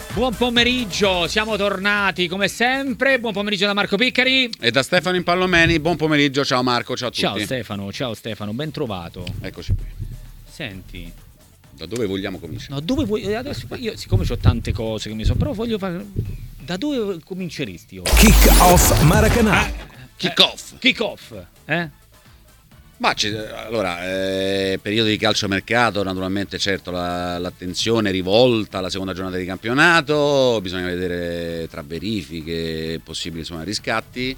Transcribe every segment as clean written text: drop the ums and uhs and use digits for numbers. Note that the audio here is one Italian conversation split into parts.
Buon pomeriggio, siamo tornati come sempre. Buon pomeriggio da Marco Piccari e da Stefano Impallomeni. Buon pomeriggio, ciao Marco, ciao a tutti. Ciao Stefano, ben trovato. Eccoci qui. Senti, da dove vogliamo cominciare? No, dove vuoi? Adesso io, siccome ho tante cose che mi sono, però voglio fare. Da dove cominceresti io? Kick off Maracanã. Kick off. Ma allora, periodo di calciomercato, naturalmente certo l'attenzione è rivolta alla seconda giornata di campionato, bisogna vedere tra verifiche possibili riscatti.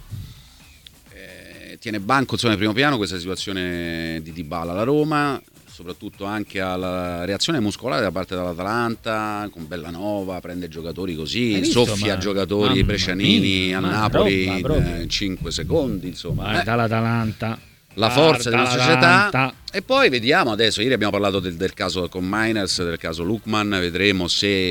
Tiene banco in primo piano questa situazione di Dybala alla Roma, soprattutto anche alla reazione muscolare da parte dell'Atalanta, con Bellanova, prende giocatori così, soffia giocatori brescianini a Napoli in 5 secondi, insomma. Guarda l'Atalanta. La forza della società. E poi vediamo adesso, ieri abbiamo parlato del caso con Miners, del caso Lookman, vedremo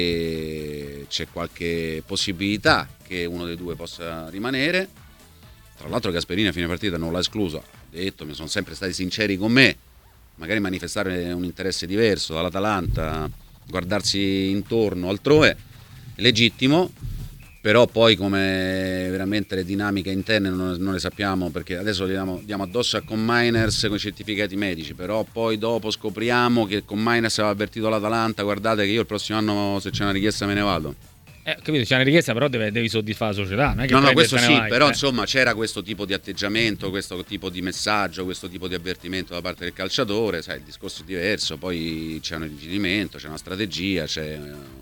se c'è qualche possibilità che uno dei due possa rimanere. Tra l'altro Gasperini a fine partita non l'ha escluso, ha detto, mi sono sempre stati sinceri con me, magari manifestare un interesse diverso dall'Atalanta, guardarsi intorno altrove, è legittimo. Però poi come veramente le dinamiche interne non le sappiamo, perché adesso diamo addosso a Miners con i certificati medici, però poi dopo scopriamo che Miners aveva avvertito l'Atalanta, guardate che io il prossimo anno se c'è una richiesta me ne vado. Capito, c'è una richiesta, però devi soddisfare la società, non è che no, questo sì, vai, però insomma c'era questo tipo di atteggiamento, questo tipo di messaggio, questo tipo di avvertimento da parte del calciatore, sai, il discorso è diverso, poi c'è un irrigidimento, c'è una strategia, c'è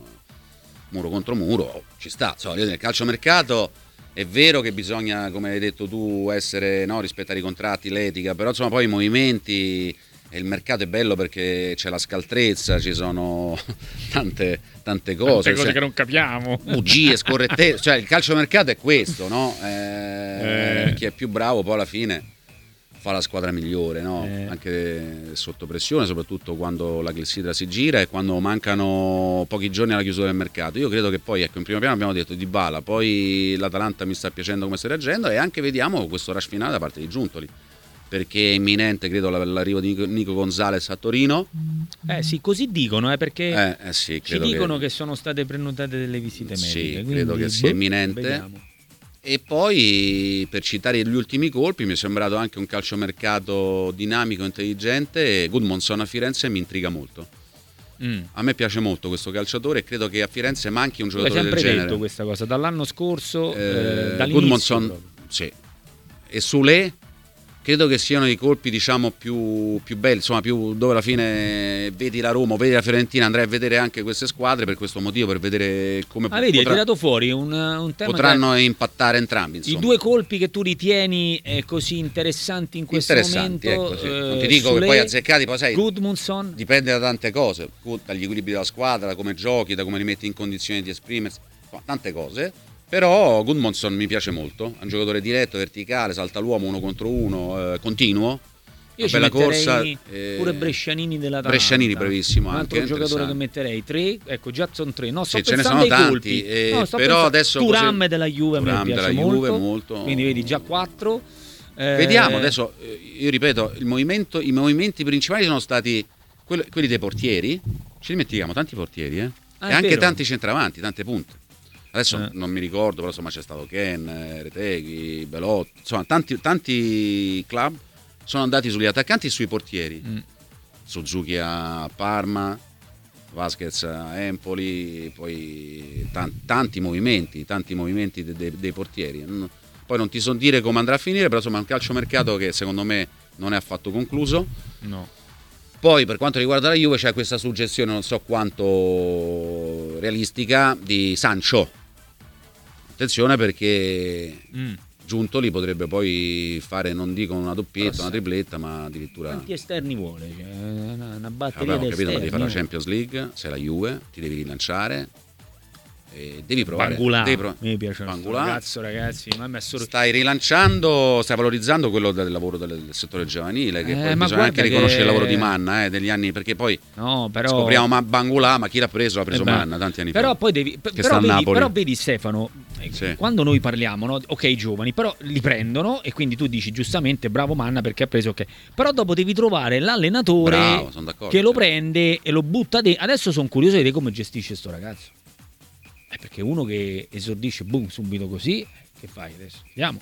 muro contro muro, ci sta. Nel calciomercato è vero che bisogna, come hai detto tu, essere rispettare i contratti, l'etica, però insomma poi i movimenti e il mercato è bello perché c'è la scaltrezza, ci sono tante cose, che non capiamo, bugie, scorrettezze, il calciomercato è questo, no? Chi è più bravo poi alla fine fa la squadra migliore, no? Anche sotto pressione, soprattutto quando la clessidra si gira e quando mancano pochi giorni alla chiusura del mercato. Io credo che poi, in primo piano abbiamo detto Dybala, poi l'Atalanta mi sta piacendo come sta reagendo, e anche vediamo questo rush finale da parte di Giuntoli, perché è imminente, credo, l'arrivo di Nico Gonzalez a Torino. Sì, così dicono, perché sì, ci dicono che sono state prenotate delle visite mediche. Sì, credo che sia imminente. Vediamo. E poi, per citare gli ultimi colpi, mi è sembrato anche un calciomercato dinamico, intelligente. Gudmundsson a Firenze mi intriga molto. A me piace molto questo calciatore e credo che a Firenze manchi un giocatore del genere. Hai sempre detto questa cosa dall'anno scorso, dall'inizio. Gudmundsson, sì. E Sule credo che siano i colpi più belli, insomma, più dove alla fine vedi la Roma, vedi la Fiorentina. Andrei a vedere anche queste squadre per questo motivo, per vedere come hai tirato fuori un tema, potranno impattare entrambi, insomma. I due colpi che tu ritieni così interessanti in questo momento, ecco, sì. Non ti dico che poi azzeccati, poi sai, Gudmundsson, dipende da tante cose, dagli equilibri della squadra, da come giochi, da come li metti in condizioni di esprimersi, tante cose. Però Gudmundsson mi piace molto, è un giocatore diretto, verticale, salta l'uomo, uno contro uno, continuo. Io ci bella corsa, pure Brescianini dell'Atalanta. Brescianini bravissimo, un altro anche giocatore che metterei 3, ecco, già sono 3. No, sì, ce ne sono tanti, però adesso Thuram della Juve mi piace molto. Quindi vedi già 4. Vediamo adesso, io ripeto, i movimenti principali sono stati quelli dei portieri. Ci dimentichiamo tanti portieri, e anche tanti centravanti, tante punte. Adesso non mi ricordo, però insomma c'è stato Ken, Retegui, Belotti, insomma tanti club sono andati sugli attaccanti e sui portieri. Suzuki a Parma, Vasquez a Empoli, poi tanti movimenti dei portieri. Poi non ti so dire come andrà a finire, però insomma è un calciomercato che secondo me non è affatto concluso. No. Poi per quanto riguarda la Juve c'è questa suggestione, non so quanto realistica, di Sancho. Attenzione perché Giuntoli potrebbe poi fare, non dico una doppietta, una tripletta, ma addirittura... Quanti esterni vuole? Cioè, una batteria di esterni. Devi fare la Champions League, sei la Juve, ti devi rilanciare. E devi provare. Mi piace ragazzi, ma stai rilanciando, stai valorizzando quello del lavoro del settore giovanile, che poi bisogna anche riconoscere il lavoro di Manna degli anni, perché poi scopriamo Bangula, ma chi l'ha preso Manna tanti anni fa. Poi però vedi Stefano, sì. Quando noi parliamo, no? Ok, i giovani, però li prendono e quindi tu dici giustamente bravo Manna perché ha preso, ok. Però dopo devi trovare l'allenatore che lo prende e lo butta dentro. Adesso sono curioso di vedere come gestisce sto ragazzo. Perché uno che esordisce subito così, che fai adesso? Vediamo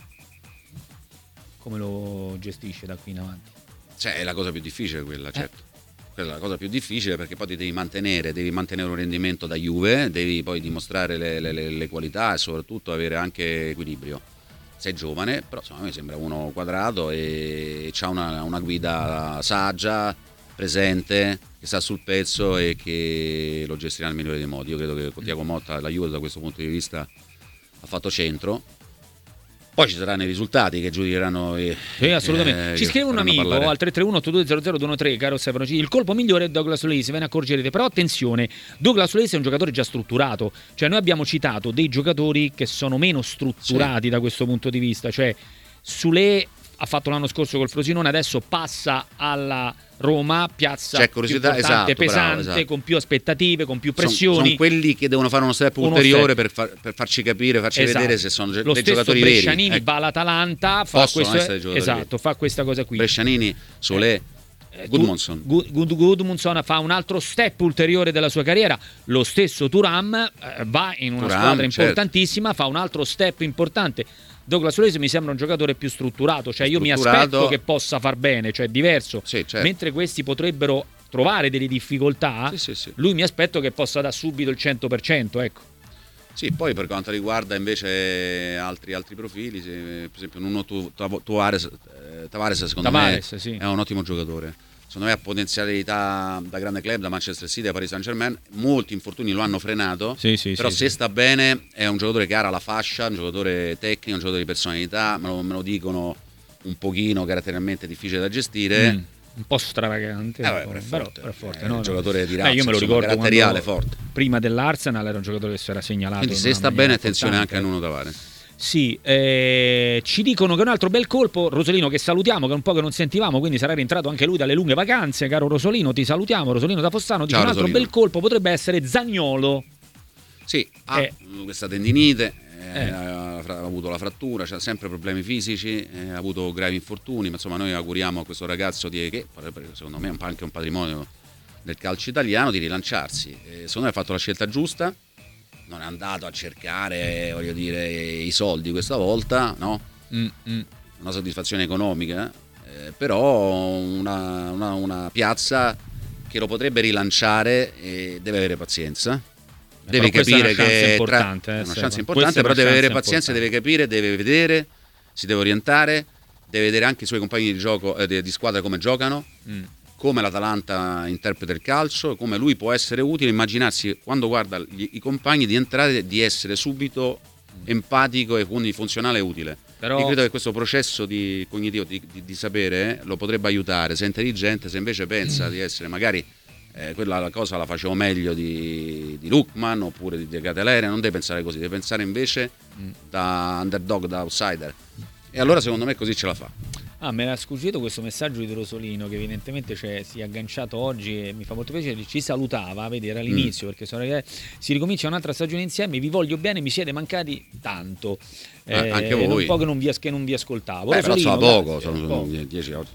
come lo gestisce da qui in avanti. Cioè, è la cosa più difficile quella, certo. Quella è la cosa più difficile, perché poi ti devi mantenere un rendimento da Juve, devi poi dimostrare le qualità e soprattutto avere anche equilibrio. Sei giovane, però insomma, a me sembra uno quadrato e c'ha una guida saggia, presente, che sta sul pezzo e che lo gestirà nel migliore dei modi. Io credo che con Thiago Motta la Juve da questo punto di vista ha fatto centro. Poi ci saranno i risultati che giudicheranno. Sì, assolutamente. Ci scrive un amico al 331-8200-213, caro Stefano. Il colpo migliore è Douglas Luiz, ve ne accorgerete. Però attenzione, Douglas Luiz è un giocatore già strutturato. Cioè, noi abbiamo citato dei giocatori che sono meno strutturati da questo punto di vista. Cioè, Sule ha fatto l'anno scorso col Frosinone, adesso passa alla Roma, piazza c'è curiosità, più pesante, bravo, esatto. Con più aspettative, con più pressioni. Sono quelli che devono fare uno step ulteriore per farci capire, farci vedere se sono dei giocatori veri. Brescianini va all'Atalanta, fa questa cosa qui. Brescianini, Solé, Gudmundsson fa un altro step ulteriore della sua carriera. Lo stesso Thuram va in una squadra importantissima, fa un altro step importante. Douglas Luiz mi sembra un giocatore più strutturato, cioè io mi aspetto che possa far bene, cioè diverso, certo. Mentre questi potrebbero trovare delle difficoltà, lui mi aspetto che possa dare subito il 100%, ecco. Sì, poi per quanto riguarda invece altri profili, per esempio Nuno Tavares secondo me è un ottimo giocatore. Secondo me ha potenzialità da grande club, da Manchester City a Paris Saint-Germain. Molti infortuni lo hanno frenato, però se sta bene è un giocatore che ha la fascia, un giocatore tecnico, un giocatore di personalità, me lo dicono un pochino caratterialmente difficile da gestire. Un po' stravagante, però è forte. È un giocatore di razza, io me lo ricordo caratteriale forte. Prima dell'Arsenal era un giocatore che si era segnalato. Quindi se sta bene attenzione anche a Nuno Tavares. Sì, ci dicono che un altro bel colpo, Rosolino che salutiamo, che è un po' che non sentivamo, quindi sarà rientrato anche lui dalle lunghe vacanze, caro Rosolino, ti salutiamo, Rosolino da Fossano, dice un altro bel colpo potrebbe essere Zaniolo. Sì, ha questa tendinite, ha avuto la frattura, ha sempre problemi fisici, ha avuto gravi infortuni, ma insomma noi auguriamo a questo ragazzo che secondo me è anche un patrimonio del calcio italiano di rilanciarsi. Secondo me ha fatto la scelta giusta. Non è andato a cercare, voglio dire, i soldi questa volta, no? Una soddisfazione economica, però una piazza che lo potrebbe rilanciare e deve avere pazienza. Deve capire che è una chance importante, però deve avere pazienza, deve capire, deve vedere, si deve orientare, deve vedere anche i suoi compagni di gioco, di squadra come giocano. Come l'Atalanta interpreta il calcio, come lui può essere utile, immaginarsi quando guarda i compagni di entrare di essere subito empatico e quindi funzionale e utile. Però io credo che questo processo cognitivo di sapere lo potrebbe aiutare, se è intelligente, se invece pensa di essere magari quella cosa la facevo meglio di Lookman oppure di De Ketelaere, non deve pensare così, deve pensare invece da underdog, da outsider. E allora secondo me così ce la fa. Me era sfuggito questo messaggio di Rosolino che evidentemente si è agganciato oggi e mi fa molto piacere, ci salutava a vedere all'inizio perché si ricomincia un'altra stagione insieme, vi voglio bene, mi siete mancati tanto, anche voi. Un po' che non vi ascoltavo. Però so poco, sono 10 oggi,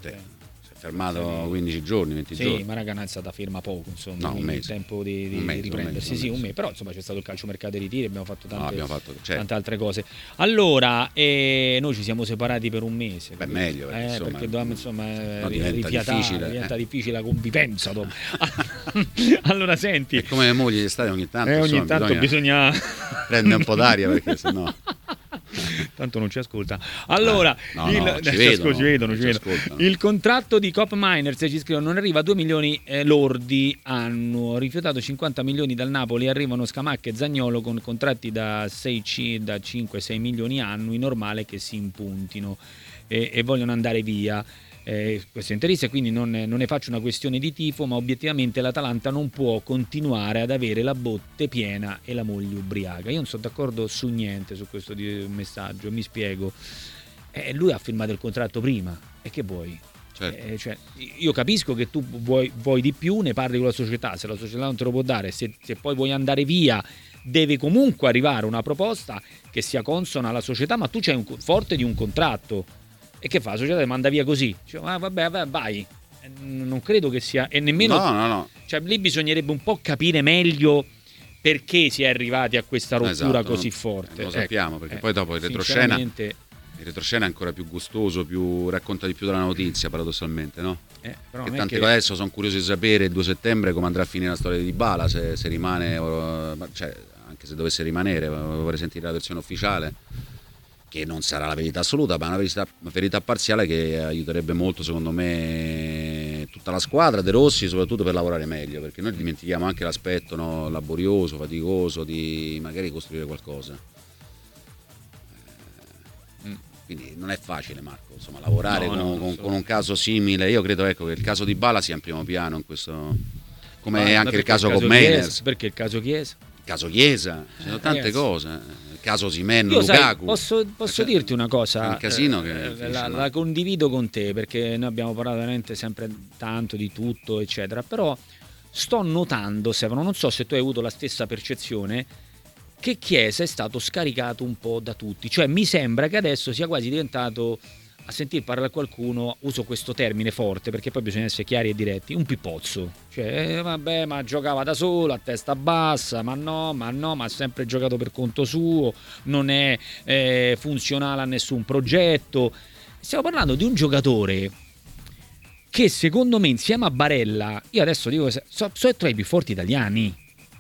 fermato 15 giorni, 20 giorni. Sì, ma ragazzi è stata ferma poco, insomma, il tempo di riprendersi. Un mese. Però insomma c'è stato il calciomercato dei ritiri, abbiamo fatto tante altre cose. Allora, noi ci siamo separati per un mese. Meglio, perché dovevamo diventa difficile la convivenza dopo. Allora senti. È come le mogli di estate ogni tanto. Bisogna prendere un po' d'aria perché sennò tanto non ci ascolta. Allora, ci vedono. Il contratto di Cop Miners, ci scrivono, non arriva a 2 milioni lordi annuo, rifiutato 50 milioni dal Napoli, arrivano Scamacca e Zaniolo con contratti da 5-6 milioni annui, normale che si impuntino e vogliono andare via. Questo interessa, quindi non ne faccio una questione di tifo, ma obiettivamente l'Atalanta non può continuare ad avere la botte piena e la moglie ubriaca. Io non sono d'accordo su niente su questo messaggio, mi spiego. Lui ha firmato il contratto prima, e che vuoi? Certo. Io capisco che tu vuoi di più, ne parli con la società, se la società non te lo può dare, se poi vuoi andare via deve comunque arrivare una proposta che sia consona alla società, ma tu c'hai forte di un contratto. E che fa? La società ti manda via così. Vabbè, vai. Non credo che sia. E nemmeno. No. Cioè, lì bisognerebbe un po' capire meglio perché si è arrivati a questa rottura così forte. Lo sappiamo, perché poi dopo il retroscena è ancora più gustoso, racconta di più della notizia, paradossalmente, no? Però tante cose adesso sono curioso di sapere il 2 settembre come andrà a finire la storia di Dybala, se rimane, cioè, anche se dovesse rimanere, vorrei sentire la versione ufficiale, che non sarà la verità assoluta, ma una verità parziale che aiuterebbe molto, secondo me, tutta la squadra, De Rossi, soprattutto per lavorare meglio, perché noi dimentichiamo anche l'aspetto, no, laborioso, faticoso di magari costruire qualcosa. Quindi non è facile, Marco, insomma, lavorare con un caso simile. Io credo, ecco, che il caso di Dybala sia in primo piano in questo, come anche il caso con Mainers. Perché il caso Chiesa? Il caso Chiesa, ci sono tante cose. Il caso Osimhen, Lukaku. Posso dirti una cosa? È un casino che la condivido con te, perché noi abbiamo parlato veramente sempre tanto di tutto, eccetera. Però sto notando, Stefano, non so se tu hai avuto la stessa percezione, che Chiesa è stato scaricato un po' da tutti. Cioè mi sembra che adesso sia quasi diventato, a sentir parlare a qualcuno, uso questo termine forte perché poi bisogna essere chiari e diretti, un pippozzo. Cioè vabbè, ma giocava da solo, a testa bassa, ma ha sempre giocato per conto suo, non è funzionale a nessun progetto. Stiamo parlando di un giocatore che secondo me insieme a Barella, io adesso dico, sono tra i più forti italiani.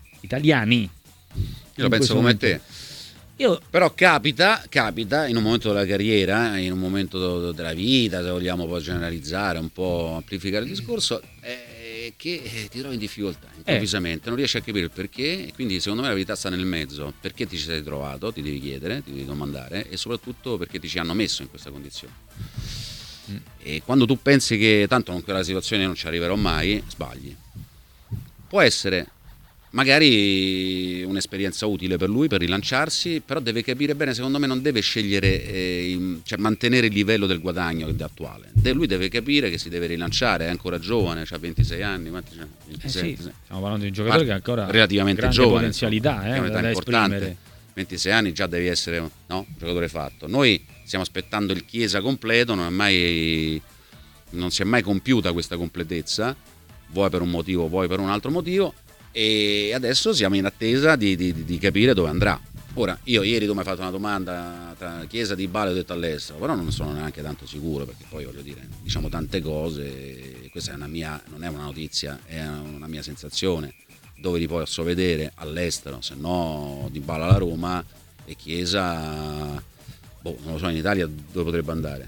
Io lo penso come te. Però capita in un momento della carriera, in un momento della vita, se vogliamo poi generalizzare, un po' amplificare il discorso, che ti trovi in difficoltà improvvisamente, non riesci a capire il perché, e quindi secondo me la verità sta nel mezzo. Perché ti ci sei trovato, ti devi chiedere, ti devi domandare, e soprattutto perché ti ci hanno messo in questa condizione. E quando tu pensi che tanto con quella situazione non ci arriverò mai, sbagli. Può essere magari un'esperienza utile per lui per rilanciarsi, però deve capire bene, secondo me non deve scegliere, cioè mantenere il livello del guadagno attuale. Lui deve capire che si deve rilanciare, è ancora giovane, ha 26 anni, 27, sì, stiamo parlando di un giocatore che ha ancora relativamente giovane, potenzialità da esprimere. 26 anni già devi essere un giocatore fatto. Noi stiamo aspettando il Chiesa completo, non si è mai compiuta questa completezza, vuoi per un motivo, vuoi per un altro motivo, e adesso siamo in attesa di capire dove andrà. Ora, io ieri tu mi hai fatto una domanda tra Chiesa e Dybala, ho detto all'estero, però non sono neanche tanto sicuro, perché poi voglio dire, diciamo tante cose, questa è non è una notizia, è una mia sensazione. Dove li posso vedere? All'estero, se no Dybala alla Roma, e Chiesa, non lo so, in Italia dove potrebbe andare?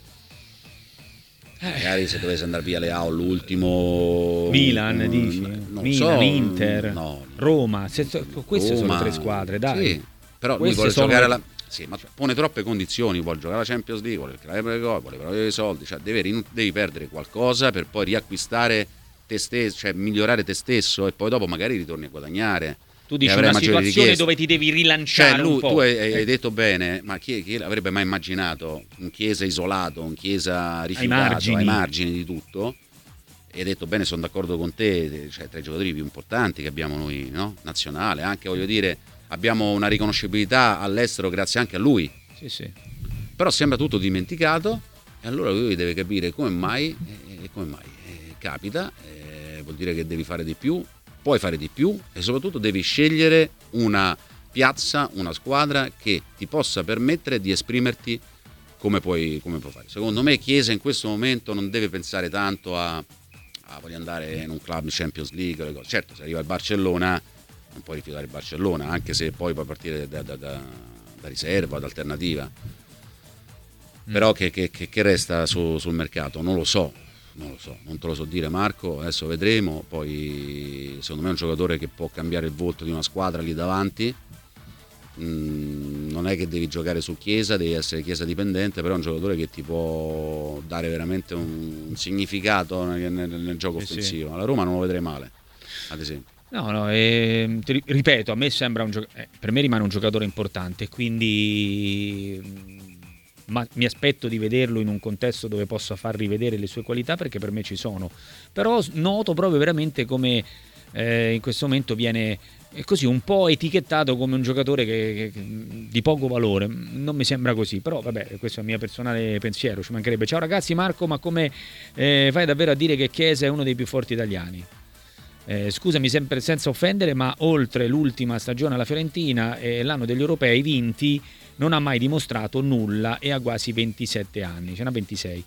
Magari se dovesse andare via Leao l'ultimo, Milan, dici? Milan, Inter, Roma, queste sono 3 squadre, dai. Sì, però lui vuole giocare sì, ma pone troppe condizioni, vuole giocare la Champions League, vuole il gol, vuole avere i soldi, cioè devi perdere qualcosa per poi riacquistare te stesso, cioè migliorare te stesso, e poi dopo magari ritorni a guadagnare. Tu dici una situazione dove ti devi rilanciare, cioè, un po'. Tu hai detto bene, ma chi avrebbe mai immaginato un Chiesa isolato, un Chiesa rifiutato, ai margini di tutto? E hai detto bene, sono d'accordo con te, cioè tra i giocatori più importanti che abbiamo noi, no? Nazionale, anche voglio dire, abbiamo una riconoscibilità all'estero grazie anche a lui. Sì. Però sembra tutto dimenticato, e allora lui deve capire come mai, capita, vuol dire che devi fare di più. Puoi fare di più, e soprattutto devi scegliere una piazza, una squadra che ti possa permettere di esprimerti come puoi fare. Secondo me Chiesa in questo momento non deve pensare tanto a voglio andare in un club Champions League, le cose. Certo, se arriva il Barcellona non puoi rifiutare il Barcellona, anche se poi puoi partire da riserva, da alternativa. Però che resta sul mercato non lo so, non te lo so dire, Marco, adesso vedremo. Poi secondo me è un giocatore che può cambiare il volto di una squadra lì davanti. Non è che devi giocare su Chiesa, devi essere Chiesa dipendente, però è un giocatore che ti può dare veramente un significato nel gioco offensivo. Alla Roma non lo vedrei male, ad esempio. No, ripeto, a me sembra per me rimane un giocatore importante, quindi ma mi aspetto di vederlo in un contesto dove possa far rivedere le sue qualità, perché per me ci sono. Però noto proprio veramente come in questo momento viene così un po' etichettato come un giocatore che di poco valore. Non mi sembra così, però vabbè, questo è il mio personale pensiero, ci mancherebbe. Ciao ragazzi, Marco, ma come fai davvero a dire che Chiesa è uno dei più forti italiani? Scusami sempre senza offendere, ma oltre l'ultima stagione alla Fiorentina e l'anno degli europei vinti non ha mai dimostrato nulla e ha quasi 27 anni, ce n'ha 26.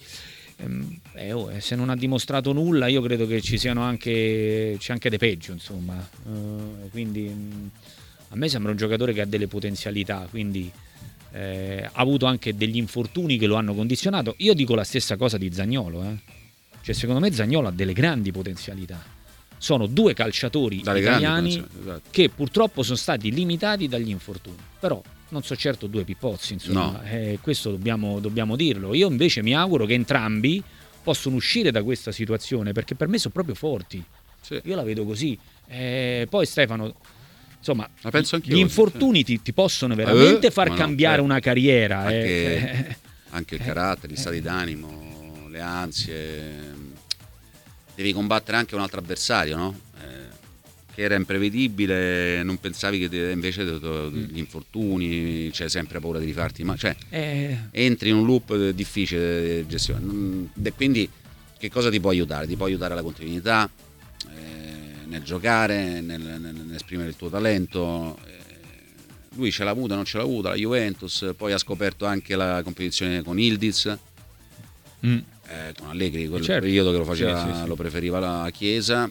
Se non ha dimostrato nulla, io credo che c'è anche de peggio, insomma. Quindi a me sembra un giocatore che ha delle potenzialità, quindi ha avuto anche degli infortuni che lo hanno condizionato. Io dico la stessa cosa di Zaniolo, cioè secondo me Zaniolo ha delle grandi potenzialità. Sono due calciatori italiani che purtroppo sono stati limitati dagli infortuni, però non so certo due pippozzi, insomma. No. Questo dobbiamo dirlo. Io invece mi auguro che entrambi possano uscire da questa situazione, perché per me sono proprio forti. Sì. Io la vedo così. Poi Stefano, insomma, gli infortuni ti possono veramente far cambiare una carriera. Anche il carattere, gli stati d'animo, le ansie. Devi combattere anche un altro avversario, no? Che era imprevedibile, non pensavi che invece gli infortuni, c'è sempre paura di rifarti, ma entri in un loop difficile di gestione. Quindi che cosa ti può aiutare? Ti può aiutare la continuità nel giocare, nell'esprimere il tuo talento. Lui ce l'ha avuta, non ce l'ha avuta, la Juventus, poi ha scoperto anche la competizione con Ildiz. Con Allegri, quel periodo che lo faceva, lo preferiva la Chiesa,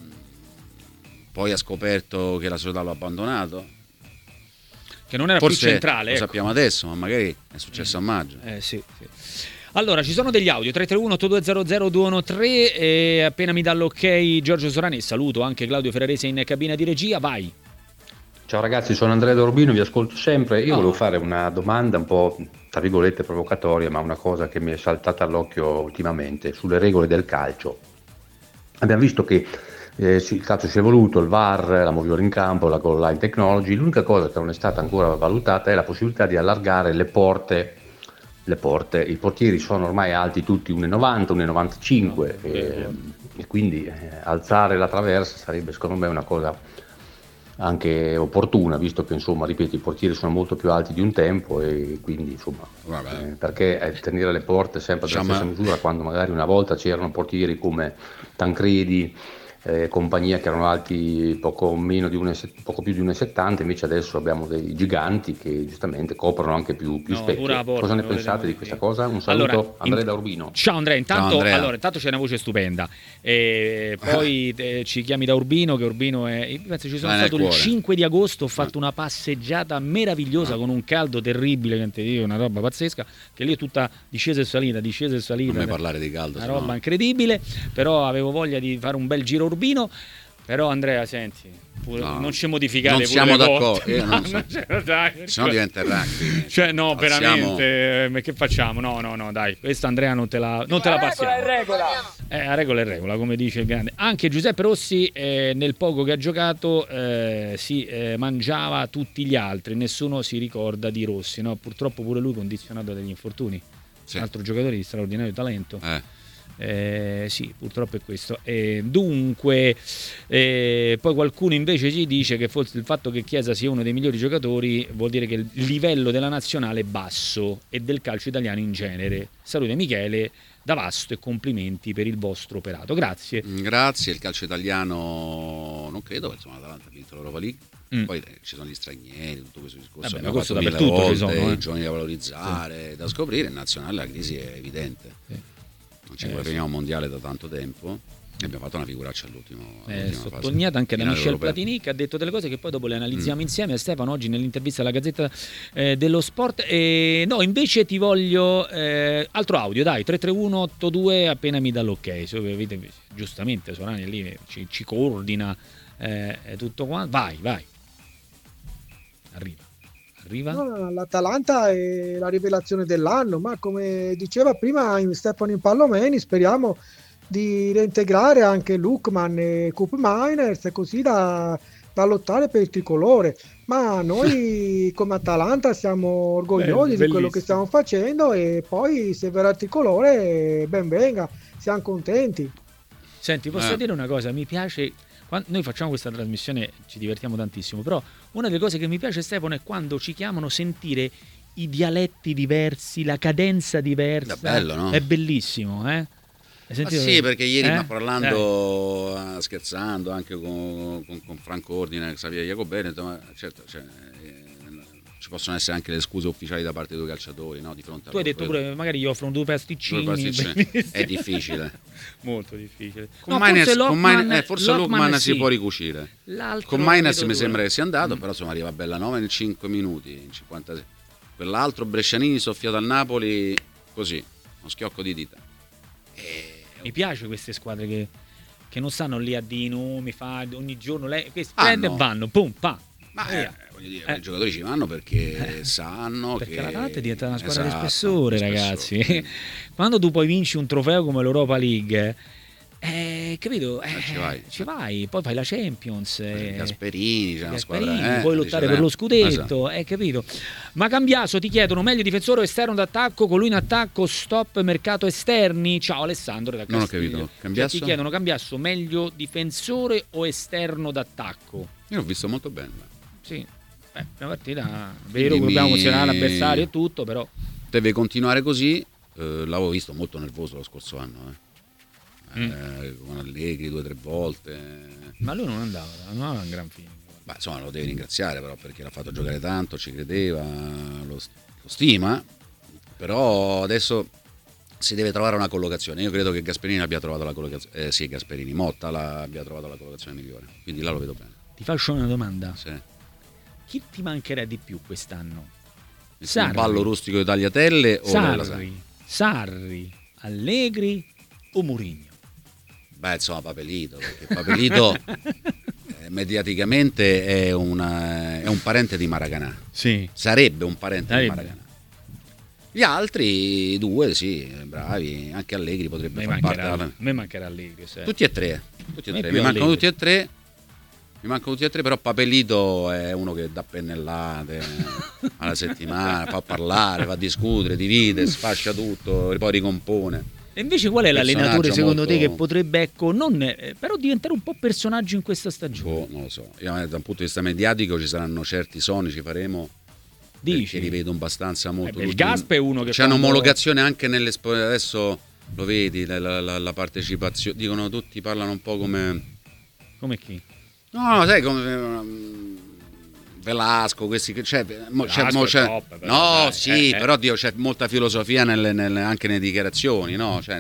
poi ha scoperto che la società l'ha abbandonato, che non era forse più centrale, lo sappiamo adesso, ma magari è successo a maggio. Sì. Allora ci sono degli audio 331-8200-213 e appena mi dà l'ok Giorgio Sorani, saluto anche Claudio Ferrarese in cabina di regia. Vai. Ciao ragazzi, sono Andrea da Urbino, vi ascolto sempre. Io volevo fare una domanda un po' tra virgolette provocatoria, ma una cosa che mi è saltata all'occhio ultimamente sulle regole del calcio. Abbiamo visto che il calcio si è evoluto, il VAR, la moviola in campo, la goal line technology. L'unica cosa che non è stata ancora valutata è la possibilità di allargare le porte. I portieri sono ormai alti tutti 1,90, 1,95 e quindi alzare la traversa sarebbe secondo me una cosa anche opportuna, visto che insomma, ripeto, i portieri sono molto più alti di un tempo e quindi insomma perché tenere le porte sempre della stessa misura quando magari una volta c'erano portieri come Tancredi, compagnia, che erano alti poco più di 1,70, invece adesso abbiamo dei giganti che giustamente coprono anche più specchi. Cosa ne pensate di questa cosa? Un saluto, Andrea da Urbino. Ciao Andrea, intanto c'è una voce stupenda, poi ci chiami da Urbino, che Urbino penso ci sono stato il 5 di agosto, ho fatto una passeggiata meravigliosa con un caldo terribile, una roba pazzesca, che lì è tutta discesa e salita. Non mi parlare di caldo, una roba incredibile, però avevo voglia di fare un bel giro Urbino. Però Andrea, senti, non ci modificate, non siamo d'accordo, se no diventa il rugby. Cioè no, veramente, che facciamo? No, dai, questa Andrea non te la passiamo. La regola è regola, come dice il grande. Anche Giuseppe Rossi nel poco che ha giocato si mangiava tutti gli altri, nessuno si ricorda di Rossi, no? Purtroppo pure lui condizionato dagli infortuni. Un altro giocatore di straordinario talento. Sì, purtroppo è questo. Dunque, poi qualcuno invece ci dice che forse il fatto che Chiesa sia uno dei migliori giocatori vuol dire che il livello della nazionale è basso e del calcio italiano in genere. Salute Michele da Vasto e complimenti per il vostro operato. Grazie. Il calcio italiano non credo, insomma, l'Atalanta ha vinto l'Europa League. Poi ci sono gli stranieri, tutto questo discorso. Ma questo dappertutto ci sono, i giovani da valorizzare, da scoprire. In nazionale la crisi è evidente. Non ci prepariamo mondiale da tanto tempo e abbiamo fatto una figuraccia all'ultimo sottolineata anche da Michel Platini, che ha detto delle cose che poi dopo le analizziamo insieme a Stefano oggi nell'intervista alla Gazzetta dello Sport. No, invece ti voglio altro audio, dai, 33182 appena mi dà l'ok. Giustamente Sorani lì ci coordina tutto quanto. Vai. Arriva. L'Atalanta è la rivelazione dell'anno, ma come diceva prima Stefano Pallomeni, speriamo di reintegrare anche Lookman e Koop Miners, così da lottare per il tricolore. Ma noi come Atalanta siamo orgogliosi di quello che stiamo facendo e poi se verrà il tricolore ben venga, siamo contenti. Senti, posso dire una cosa? Mi piace. Quando noi facciamo questa trasmissione, ci divertiamo tantissimo, però una delle cose che mi piace, Stefano, è quando ci chiamano sentire i dialetti diversi, la cadenza diversa. È bello, no? È bellissimo, sì, perché ieri parlando, scherzando anche con Franco Ordine, Xavier Jacobelli, ma certo, ci possono essere anche le scuse ufficiali da parte dei due calciatori, no? Di fronte a tu hai detto pure magari gli offrono due pasticcini. È difficile, molto difficile. Forse Lookman si può ricucire. Con Miners mi sembra che sia andato, però insomma arriva Bellanova in 5 minuti, in 56. Quell'altro Brescianini soffiato al Napoli così, uno schiocco di dita. Mi piace queste squadre che non stanno lì a dire nomi, ogni giorno questi prende e vanno, pum, pa. Ma voglio dire, i giocatori ci vanno perché sanno perché che l'Atalanta diventa una squadra di spessore, ragazzi. Quando tu poi vinci un trofeo come l'Europa League, capito? Ci vai, poi fai la Champions. Gasperini, c'è una squadra. Puoi lottare per lo scudetto, capito? Ma Cambiaso ti chiedono meglio difensore o esterno d'attacco, con lui in attacco, stop mercato esterni. Ciao Alessandro da non ho capito. Cambiaso? Ti chiedono Cambiaso meglio difensore o esterno d'attacco. Io l'ho visto molto bene. Sì, prima partita, vero che dobbiamo considerare l'avversario e tutto, però deve continuare così. L'avevo visto molto nervoso lo scorso anno, con Allegri 2 o 3 volte. Ma lui non andava, non aveva un gran film. Ma insomma lo devi ringraziare però, perché l'ha fatto giocare tanto, ci credeva, lo stima, però adesso si deve trovare una collocazione. Io credo che Gasperini abbia trovato la collocazione, Motta abbia trovato la collocazione migliore, quindi là lo vedo bene. Ti faccio una domanda. Sì. Chi ti mancherà di più quest'anno? Il ballo rustico di Tagliatelle o Sarri, Allegri o Mourinho? Beh, insomma, Papelito, perché Papelito mediaticamente è un parente di Maracanã. Sì. Sarebbe un parente di Maracanã. Gli altri due, sì, bravi, anche Allegri potrebbe far parte. A me mancherà Allegri. Tutti e tre. Mi mancano tutti e tre. Però Papelito è uno che dà pennellate alla settimana, fa parlare, fa discutere, divide, sfascia tutto, poi ricompone. E invece qual è l'allenatore secondo te che potrebbe, però diventare un po' personaggio in questa stagione? Non lo so. Io, da un punto di vista mediatico ci saranno certi sogni, ci faremo. Perché li vedo abbastanza molto. Il Gasp è uno che c'è un'omologazione anche adesso lo vedi, la partecipazione, dicono tutti, parlano un po' come chi? No, sai come Velasco, questi che c'è top, però, però Dio, c'è molta filosofia anche nelle dichiarazioni, no? Cioè,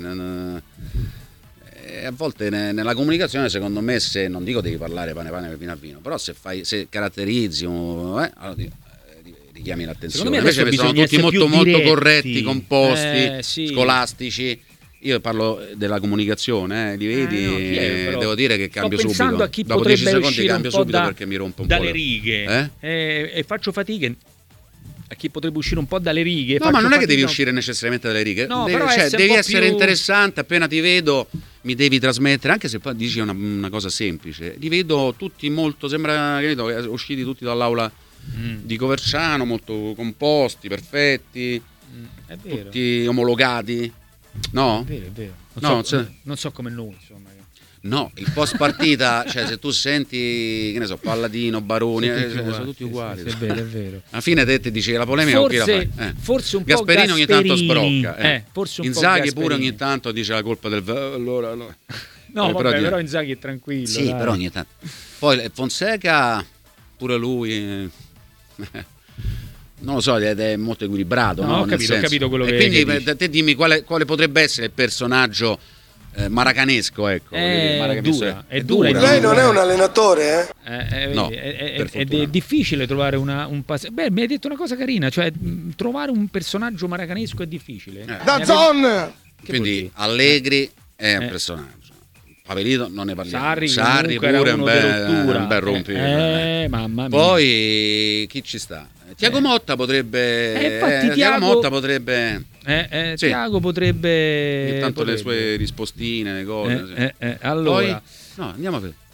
a volte nella comunicazione, secondo me, se non dico devi parlare pane vino a vino, però se caratterizzi allora richiami l'attenzione. Invece sono tutti molto corretti, composti, scolastici. Io parlo della comunicazione, li vedi, devo dire che cambio subito. Pensando a chi dopo 10 secondi cambio subito perché mi rompo un po' dalle righe e faccio fatica a chi potrebbe uscire un po' dalle righe. No, ma non è che devi uscire necessariamente dalle righe, devi essere interessante. Appena ti vedo mi devi trasmettere, anche se poi dici una cosa semplice, li vedo tutti molto, sembra che usciti tutti dall'aula di Coverciano, molto composti, perfetti, tutti omologati. No? È vero. Non so come noi, insomma. No, il post partita, cioè se tu senti, che ne so, Palladino, Baroni, sono tutti uguali. È vero. Alla fine te dici che la polemica con chi la fai? Forse un po' Gasperini ogni tanto sbrocca. Forse un Inzaghi po' pure ogni tanto dice la colpa del allora. No, però Inzaghi è tranquillo. Sì, però ogni tanto. Poi Fonseca pure lui non lo so, è molto equilibrato. No, ho capito quello che quindi te dimmi quale potrebbe essere il personaggio maracanesco, ecco. È dura. Lei non è un allenatore, No, è difficile trovare un passo. Beh, mi hai detto una cosa carina, cioè trovare un personaggio maracanesco è difficile. Da Zon! Quindi Allegri è un personaggio. Papelito non ne parliamo. Sarri pure un bel rompi. Mamma mia. Poi chi ci sta? Tiago Motta potrebbe. Tiago Motta potrebbe. Tiago potrebbe. Intanto le sue rispostine, le cose. Allora. Poi, no, andiamo a vedere.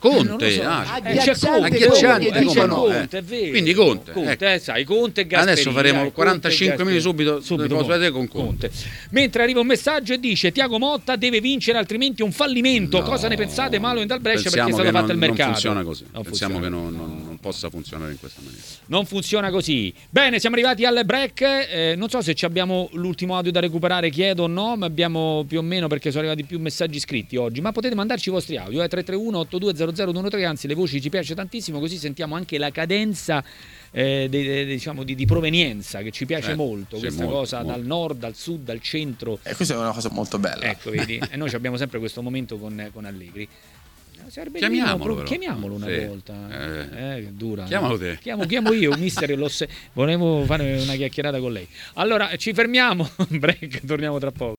Conte, c'è Conte, è vero. Quindi Conte, sai, Conte e Gasperini. Adesso faremo 45 minuti subito con Conte. Mentre arriva un messaggio e dice: Thiago Motta deve vincere, altrimenti è un fallimento. Cosa ne pensate, Malo in dal Brescia? Perché è stato fatto il mercato. Non funziona così. Pensiamo che non possa funzionare in questa maniera. Non funziona così. Bene, siamo arrivati al break. Non so se abbiamo l'ultimo audio da recuperare, chiedo o no, ma abbiamo più o meno, perché sono arrivati più messaggi scritti oggi. Ma potete mandarci i vostri audio, 331 8200 anzi, le voci ci piace tantissimo, così sentiamo anche la cadenza diciamo di provenienza, che ci piace molto, questa cosa molto. Dal nord, dal sud, dal centro. E questa è una cosa molto bella. Ecco, vedi? E noi abbiamo sempre questo momento con Allegri. Chiamiamolo una volta. Dura. Chiamalo te. Chiamo io, mister, volevo fare una chiacchierata con lei. Allora, ci fermiamo, break, torniamo tra poco.